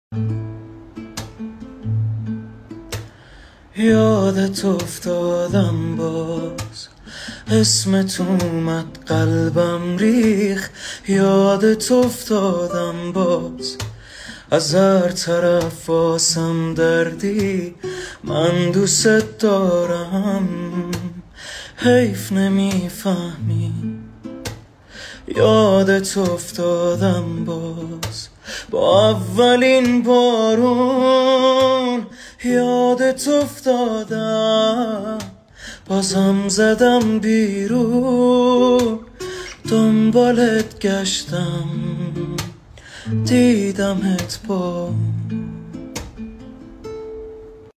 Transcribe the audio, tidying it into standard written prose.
یادت افتادم باز، اسمت اومد قلبم ریخ. یادت افتادم باز، از هر طرف واسم دردی. من دوست دارم، حیف نمیفهمی. یادت افتادم باز با اولین بارون. یادت افتادم بازم زدم بیرون. دنبالت گشتم دیدمت با